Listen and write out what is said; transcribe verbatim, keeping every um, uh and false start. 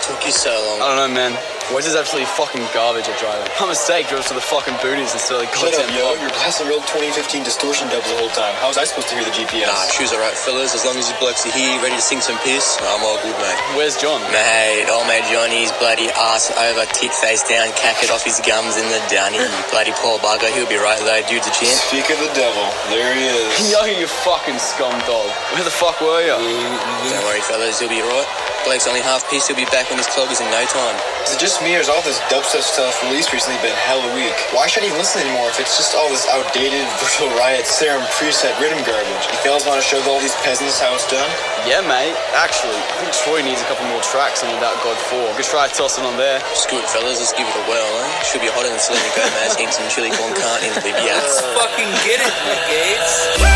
took you so long? I don't know, man. Wes is absolutely fucking garbage at driving. My mistake, drove to the fucking booties instead of the Shut up, goddamn yo. pub. You're blasting real twenty fifteen distortion dubs the whole time. How was I supposed to hear the G P S? Nah, choose alright, fellas. As long as you blokes are here, ready to sing some piss, I'm all good, mate. Where's John? Mate, old mate Johnny's bloody ass over, tit face down, cack it off his gums in the dunny. Bloody Paul Bugger, he'll be right though, dude's a chin. Speak of the devil, there he is. Yo, you fucking scum dog. Where the fuck were you? Don't worry, fellas, he'll be right. Blake's only half pissed, he'll be back on his cloggers in no time. Is it just me or has all this dubstep stuff released recently been hella weak? Why should I even listen anymore if it's just all this outdated Virtual Riot serum preset rhythm garbage? You fellas want to show all these peasants how it's done? Yeah, mate. Actually, I think Troy needs a couple more tracks on Without God four. Good try tossing on there. Screw it, fellas, let's give it a whirl, eh? Should be hotter than Selena Gomez eating some chili con carne in Libya. Let's fucking get it, you Gates.